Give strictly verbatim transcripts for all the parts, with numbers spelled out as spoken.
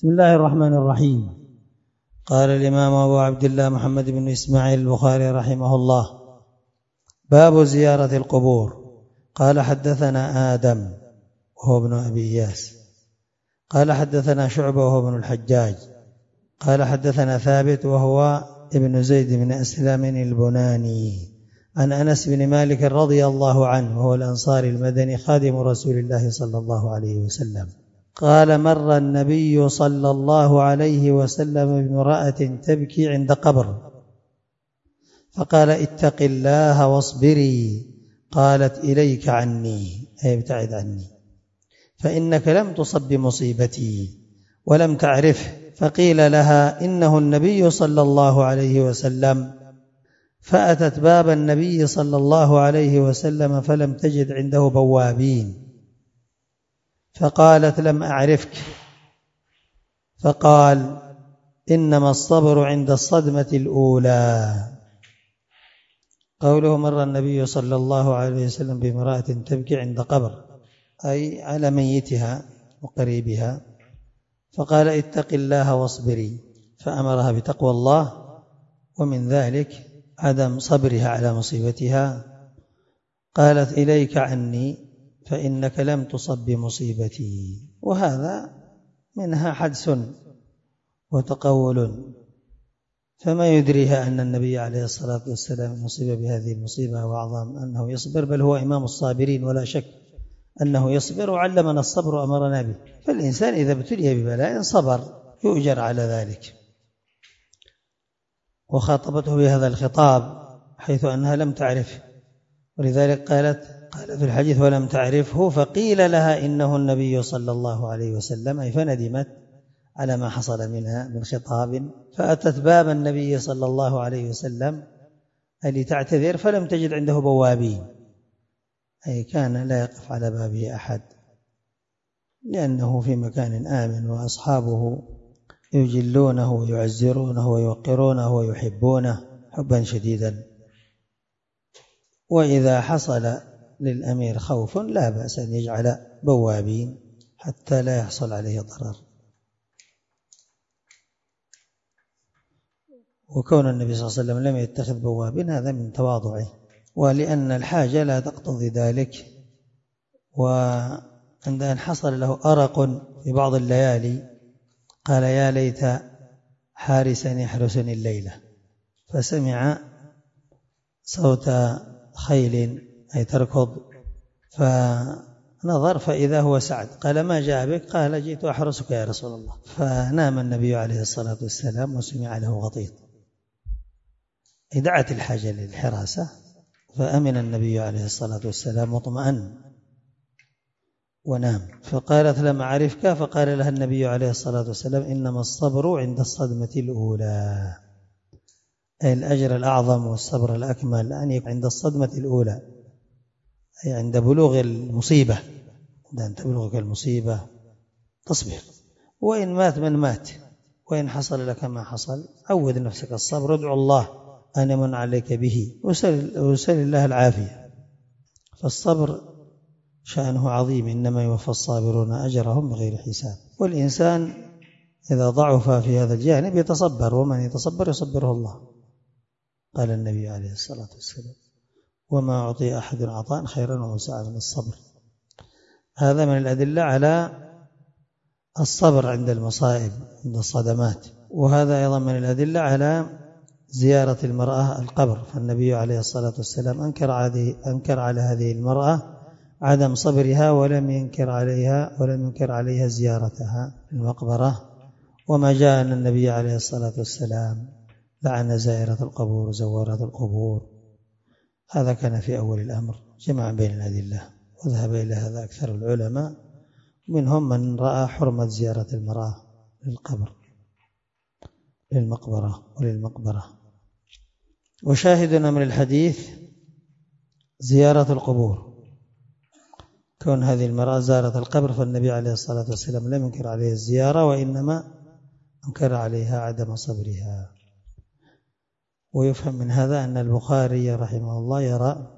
بسم الله الرحمن الرحيم. قال الإمام أبو عبد الله محمد بن إسماعيل البخاري رحمه الله: باب زيارة القبور. قال حدثنا آدم وهو ابن أبي إياس قال حدثنا شعبة وهو ابن الحجاج قال حدثنا ثابت وهو ابن زيد بن أسلم البناني عن أنس بن مالك رضي الله عنه وهو الأنصاري المدني خادم رسول الله صلى الله عليه وسلم قال: مر النبي صلى الله عليه وسلم بامرأة تبكي عند قبر فقال: اتق الله واصبري. قالت: إليك عني، أي ابتعد عني، فإنك لم تصب بمصيبتي ولم تعرفه. فقيل لها: إنه النبي صلى الله عليه وسلم. فأتت باب النبي صلى الله عليه وسلم فلم تجد عنده بوابين، فقالت: لم أعرفك. فقال: إنما الصبر عند الصدمة الأولى. قوله مر النبي صلى الله عليه وسلم بامرأة تبكي عند قبر، أي على ميتها وقريبها، فقال: اتق الله واصبري، فأمرها بتقوى الله، ومن ذلك عدم صبرها على مصيبتها. قالت: إليك عني، فإنك لم تصب بمصيبتي. وهذا منها حدس وتقول، فما يدريها أن النبي عليه الصلاة والسلام يصيب بهذه المصيبة وأعظم أنه يصبر، بل هو إمام الصابرين ولا شك أنه يصبر، وعلمنا الصبر وأمرنا به. فالإنسان إذا ابتلي ببلاء صبر يؤجر على ذلك. وخاطبته بهذا الخطاب حيث أنها لم تعرفه، ولذلك قالت قال في الحديث: ولم تعرفه. فقيل لها: إنه النبي صلى الله عليه وسلم، أي فندمت على ما حصل منها من خطاب. فأتت باب النبي صلى الله عليه وسلم لتعتذر فلم تجد عنده بوابين، أي كان لا يقف على بابه أحد، لأنه في مكان آمن وأصحابه يجلونه ويعزرونه ويوقرونه ويحبونه حبا شديدا. وإذا حصل للأمير خوف لا بأس أن يجعل بوابين حتى لا يحصل عليه ضرر. وكون النبي صلى الله عليه وسلم لم يتخذ بوابين هذا من تواضعه، ولأن الحاجة لا تقتضي ذلك. وعند أن حصل له أرق في بعض الليالي قال: يا ليت حارسا يحرسني الليلة، فسمع صوت خيل أي تركض، فنظر فإذا هو سعد. قال: ما جاء بك؟ قال: جئت أحرسك يا رسول الله. فنام النبي عليه الصلاة والسلام وسمع له غطيط، دعت الحاجة للحراسة، فأمن النبي عليه الصلاة والسلام واطمأن ونام. فقالت: لم أعرفك. فقال لها النبي عليه الصلاة والسلام: إنما الصبر عند الصدمة الأولى، أي الأجر الأعظم والصبر الأكمل أن يكون عند الصدمة الأولى، أي عند بلوغ المصيبة. عند أن تبلغك المصيبة تصبر، وإن مات من مات، وإن حصل لك ما حصل، عود نفسك الصبر، ادعو الله أن يمن عليك به، وسل الله العافية. فالصبر شأنه عظيم، إنما يوفى الصابرون أجرهم بغير حساب. والإنسان إذا ضعف في هذا الجانب يتصبر، ومن يتصبر يصبره الله. قال النبي عليه الصلاة والسلام: وما أعطي أحد عطاء خيرا وأوسع من الصبر. هذا من الأدلة على الصبر عند المصائب، عند الصدمات. وهذا أيضا من الأدلة على زيارة المرأة القبر. فالنبي عليه الصلاة والسلام أنكر على أنكر على هذه المرأة عدم صبرها، ولم ينكر عليها ولم ينكر عليها زيارتها المقبرة. وما جاء أن النبي عليه الصلاة والسلام لعن زائرة القبور وزوارات القبور، هذا كان في أول الأمر، جمع بين الأدلة، وذهب إلى هذا أكثر العلماء، منهم من رأى حرمة زيارة المرأة للقبر للمقبرة وللمقبرة. وشاهدنا من الحديث زيارة القبور، كون هذه المرأة زارت القبر، فالنبي عليه الصلاة والسلام لم ينكر عليها الزيارة، وإنما أنكر عليها عدم صبرها. ويفهم من هذا أن البخاري رحمه الله يرى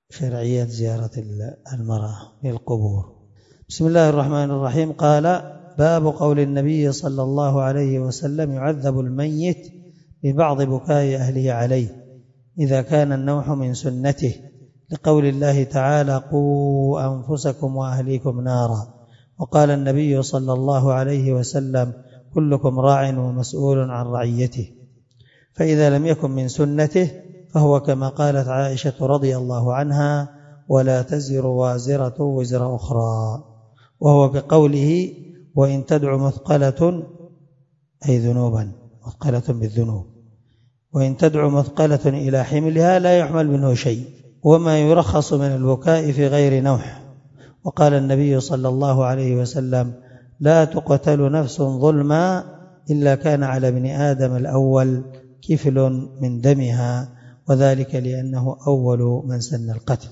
شرعية زيارة المرأة للقبور. بسم الله الرحمن الرحيم. قال: باب قول النبي صلى الله عليه وسلم يعذب الميت ببعض بكاء أهله عليه إذا كان النوح من سنته، لقول الله تعالى قوا أنفسكم وأهليكم نارا. وقال النبي صلى الله عليه وسلم كلكم راع ومسؤول عن رعيته. فإذا لم يكن من سنته فهو كما قالت عائشة رضي الله عنها ولا تزر وازرة وزر أخرى، وهو كقوله وإن تدع مثقلة أي ذنوبا مثقلة بالذنوب، وإن تدع مثقلة إلى حملها لا يحمل منه شيء، وما يرخص من البكاء في غير نوح. وقال النبي صلى الله عليه وسلم لا تقتل نفس ظلما إلا كان على ابن آدم الأول كفل من دمها، وذلك لأنه أول من سن القتل.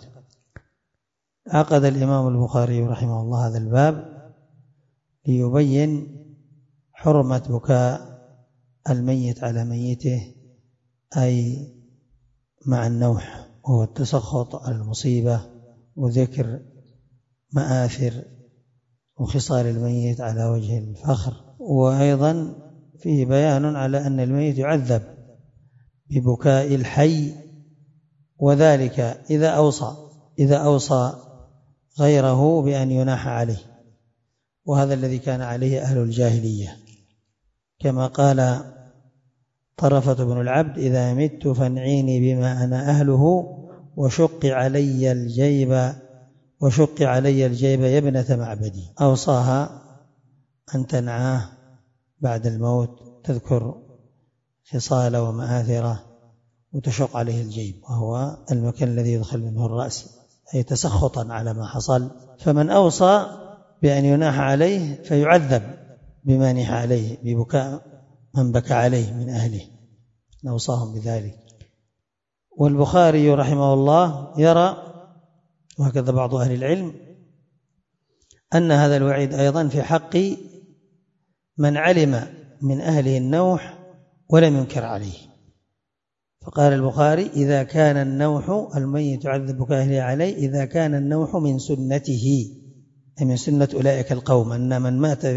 عقد الإمام البخاري رحمه الله هذا الباب ليبين حرمة بكاء الميت على ميته، أي مع النوح، وهو التسخط على المصيبة وذكر مآثر وخصال الميت على وجه الفخر. وأيضا فيه بيان على أن الميت يعذب ببكاء الحي، وذلك إذا أوصى إذا أوصى غيره بأن يناح عليه، وهذا الذي كان عليه أهل الجاهلية، كما قال طرفة بن العبد إذا مت فانعيني بما أنا أهله وشق علي الجيب وشق علي الجيب يا ابنة معبدي. أوصاها أن تنعاه بعد الموت، تذكر خصال ومآثره وتشق عليه الجيب، وهو المكان الذي يدخل منه الرأس، أي تسخطا على ما حصل. فمن أوصى بأن يناح عليه فيعذب بما نح عليه، ببكاء من بكى عليه من أهله، نوصاهم بذلك. والبخاري رحمه الله يرى، وهكذا بعض أهل العلم، أن هذا الوعيد أيضا في حق من علم من أهله النوح ولم ينكر عليه. فقال البخاري إذا كان النوح الميت يعذب بكاء أهله عليه إذا كان النوح من سنته، أي من سنة أولئك القوم، أن من مات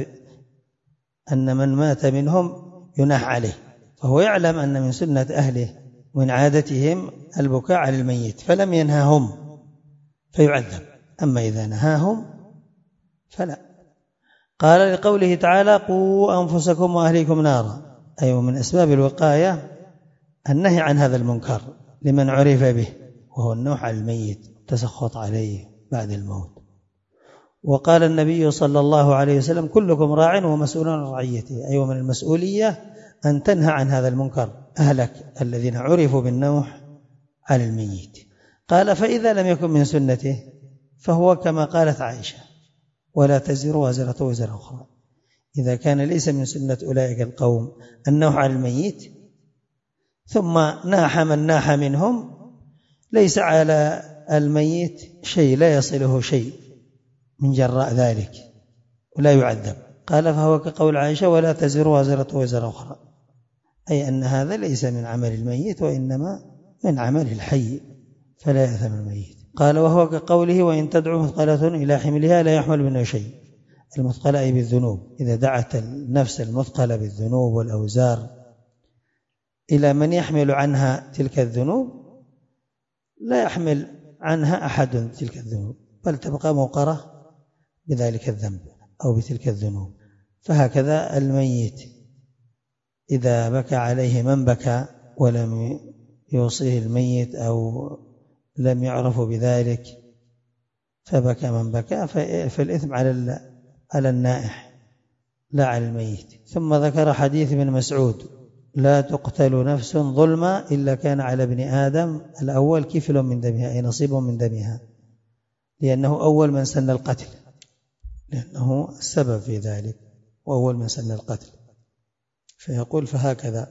أن من مات منهم يناح عليه، فهو يعلم أن من سنة أهله ومن عادتهم البكاء على الميت فلم ينهاهم فيعذب، أما إذا نهاهم فلا. قال لقوله تعالى قوا أنفسكم وأهليكم نارا، أي من أسباب الوقاية النهي عن هذا المنكر لمن عرف به، وهو النوح على الميت، تسخط عليه بعد الموت. وقال النبي صلى الله عليه وسلم كلكم راع ومسؤول عن رعيته، أي ومن المسؤولية أن تنهى عن هذا المنكر أهلك الذين عرفوا بالنوح على الميت. قال فإذا لم يكن من سنته فهو كما قالت عائشة ولا تزر وازرة وزر أخرى، إذا كان ليس من سنة أولئك القوم النوح على الميت ثم ناح من ناح منهم، ليس على الميت شيء، لا يصله شيء من جراء ذلك ولا يعذب. قال فهو كقول عائشة ولا تزر وازرة وزر أخرى، أي أن هذا ليس من عمل الميت وإنما من عمل الحي فلا يأثم الميت. قال وهو كقوله وإن تدعو مثقلة إلى حملها لا يحمل منه شيء، المثقلة أي بالذنوب، إذا دعت النفس المثقلة بالذنوب والأوزار إلى من يحمل عنها تلك الذنوب لا يحمل عنها أحد تلك الذنوب، بل تبقى موقرة بذلك الذنب أو بتلك الذنوب. فهكذا الميت إذا بكى عليه من بكى ولم يوصيه الميت أو لم يعرف بذلك فبكى من بكى، فالإثم على على النائح لا على الميت. ثم ذكر حديث ابن مسعود لا تقتل نفس ظلما إلا كان على ابن آدم الأول كفل من دمها، أي نصيب من دمها، لأنه أول من سن القتل، لأنه السبب في ذلك وأول من سن القتل. فيقول فهكذا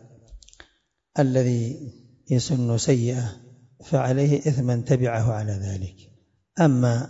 الذي يسن سيئة فعليه إثما تبعه على ذلك. أما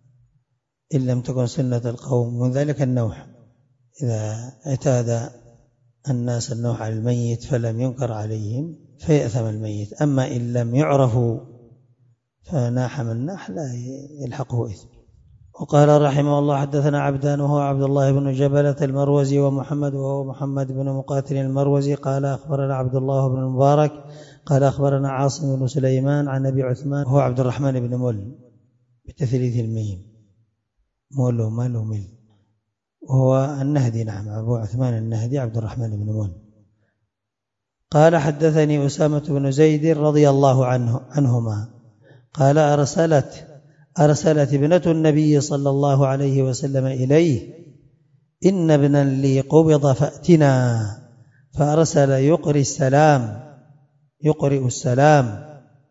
إن لم تكن سنة القوم من ذلك النوح، إذا اعتاد الناس النوح على الميت فلم ينكر عليهم فيأثم الميت. أما إن لم يعرفوا فناح من ناح لا يلحقه إثم. وقال رحمه الله حدثنا عبدان وهو عبد الله بن جبلة المروزي ومحمد وهو محمد بن مقاتل المروزي قال أخبرنا عبد الله بن المبارك قال أخبرنا عاصم بن سليمان عن أبي عثمان وهو عبد الرحمن بن مل بتثليث الميم مول ومل ومل وهو النهدي. نعم أبو عثمان النهدي عبد الرحمن بن مل قال حدثني أسامة بن زيد رضي الله عنه عنهما قال أرسلت أرسلت ابنة النبي صلى الله عليه وسلم إليه إن ابنا لي قبض فأتنا، فأرسل يقرئ السلام يقرئ السلام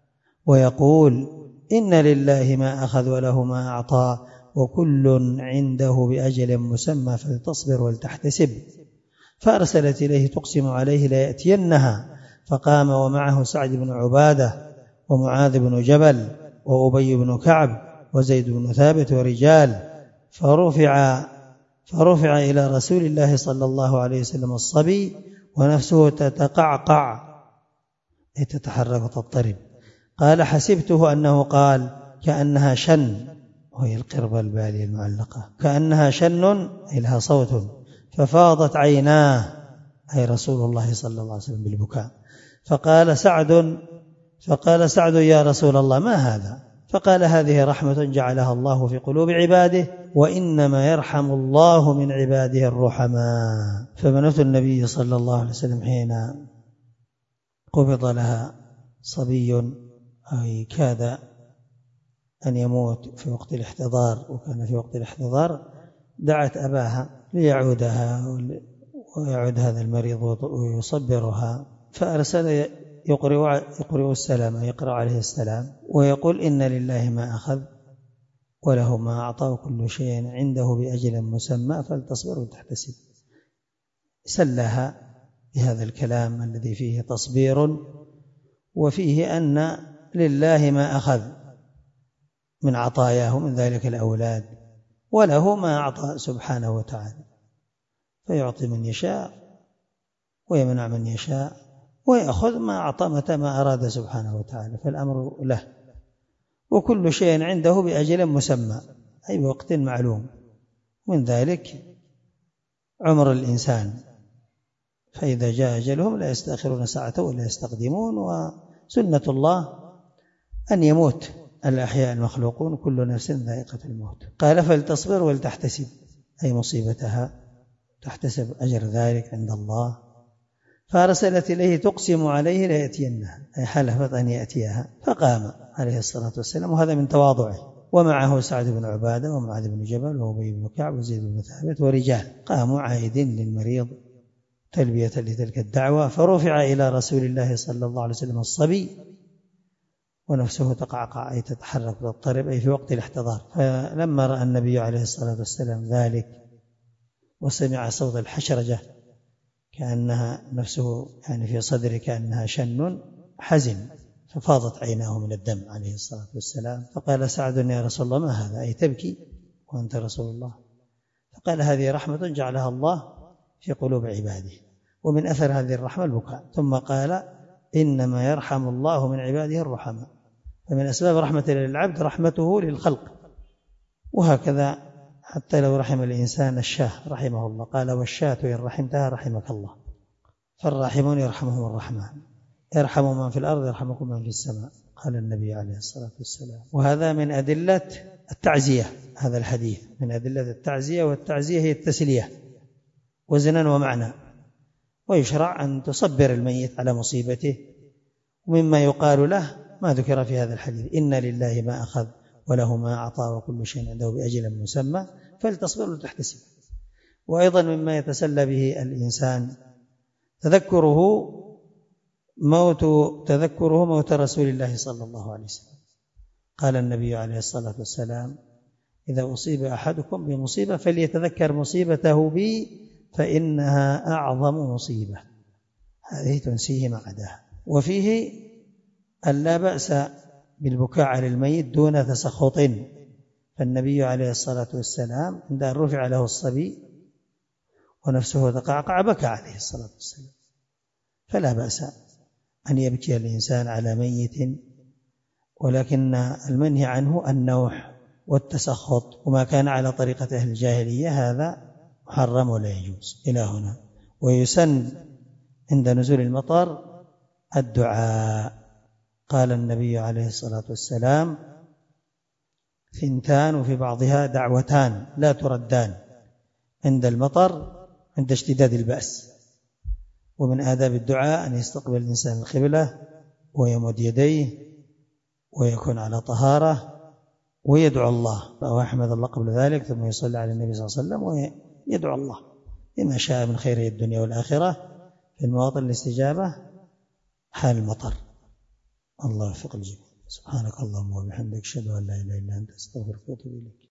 ويقول إن لله ما أخذ وله ما أعطى وكل عنده بأجل مسمى فلتصبر ولتحتسب. فأرسلت إليه تقسم عليه ليأتينها، فقام ومعه سعد بن عبادة ومعاذ بن جبل وأبي بن كعب وزيد بن ثابت ورجال، فرفع فرفع إلى رسول الله صلى الله عليه وسلم الصبي ونفسه تتقعقع أي تتحرك وتضطرب. قال حسبته أنه قال كأنها شن، وهي القربة البالية المعلقة، كأنها شن أي لها صوت، ففاضت عيناه أي رسول الله صلى الله عليه وسلم بالبكاء. فقال سعد فقال سعد يا رسول الله ما هذا؟ فقال هذه رحمة جعلها الله في قلوب عباده وإنما يرحم الله من عباده الرحماء. فبنت النبي صلى الله عليه وسلم حين قبض لها صبي أي كاد أن يموت في وقت الاحتضار، وكان في وقت الاحتضار دعت أباها ليعودها ويعود هذا المريض ويصبرها، فأرسل يقرئ, يقرئ السلام يقرأ عليه السلام ويقول إن لله ما أخذ وله ما أعطى كل شيء عنده بأجل مسمى فلتصبر وتحتسب. سلها بهذا الكلام الذي فيه تصبير وفيه أن لله ما أخذ من عطاياه من ذلك الأولاد وله ما أعطى سبحانه وتعالى، فيعطي من يشاء ويمنع من يشاء ويأخذ ما أعطى متى ما أراد سبحانه وتعالى، فالأمر له، وكل شيء عنده بأجل مسمى أي بوقت معلوم، من ذلك عمر الإنسان، فإذا جاء أجلهم لا يستأخرون ساعة ولا يستقدمون، وسنة الله أن يموت الأحياء المخلوقون كل نفس ذائقة الموت. قال فلتصبر ولتحتسب أي مصيبتها تحتسب أجر ذلك عند الله. فأرسلت إليه تقسم عليه ليأتينها أي حلفت أن يأتيها، فقام عليه الصلاة والسلام وهذا من تواضعه، ومعه سعد بن عبادة ومعاذ بن جبل وأبي بن كعب وزيد بن ثابت ورجال، قاموا عائدين للمريض تلبية لتلك الدعوة. فرفع إلى رسول الله صلى الله عليه وسلم الصبي ونفسه تقعقع أي تتحرك وتضطرب أي في وقت الاحتضار. فلما رأى النبي عليه الصلاة والسلام ذلك وسمع صوت الحشرجة كأنها نفسه يعني في صدره كأنها شن حزن، ففاضت عيناه من الدم عليه الصلاة والسلام. فقال سعد يا رسول الله ما هذا؟ أي تبكي وأنت رسول الله؟ فقال هذه رحمة جعلها الله في قلوب عباده، ومن أثر هذه الرحمة البكاء. ثم قال إنما يرحم الله من عباده الرحماء، فمن أسباب رحمة للعبد رحمته للخلق، وهكذا حتى لو رحم الإنسان الشاه رحمه الله قال والشاة إن رحمتها رحمك الله، فالراحمون يرحمهم الرحمن، يرحم من في الأرض يرحمكم من في السماء، قال النبي عليه الصلاة والسلام. وهذا من أدلة التعزية، هذا الحديث من أدلة التعزية، والتعزية هي التسلية وزنا ومعنى، ويشرع أن تصبر الميت على مصيبته، ومما يقال له ما ذكر في هذا الحديث إن لله ما أخذ وله ما أعطى وكل شيء عنده بأجل مسمى فلتصبر وتحتسب. وأيضا مما يتسلى به الإنسان تذكره موت تذكره موت رسول الله صلى الله عليه وسلم. قال النبي عليه الصلاة والسلام إذا أصيب أحدكم بمصيبة فليتذكر مصيبته بي فإنها أعظم مصيبة، هذه تنسيه ما عداها. وفيه أن لا بأس بالبكاء على الميت دون تسخط، فالنبي عليه الصلاة والسلام عندما رفع له الصبي ونفسه تقعقع بكى عليه الصلاة والسلام، فلا بأس أن يبكي الإنسان على ميت، ولكن المنهي عنه النوح والتسخط وما كان على طريقة أهل الجاهلية هذا محرم ولا يجوز إلى هنا. ويسن عند نزول المطر الدعاء. قال النبي عليه الصلاة والسلام ثنتان وفي بعضها دعوتان لا تردان عند المطر عند اشتداد البأس. ومن آداب الدعاء أن يستقبل الإنسان القبلة ويمد يديه ويكون على طهارة ويدعو الله، فهو يحمد الله قبل ذلك ثم يصلي على النبي صلى الله عليه وسلم ويدعو الله بما شاء من خير الدنيا والآخرة في المواطن الاستجابة حال المطر. الله يوفق الجميع. سبحانك اللهم وبحمدك أشهد أن لا إله إلا أنت أستغفرك وأتوب إليك.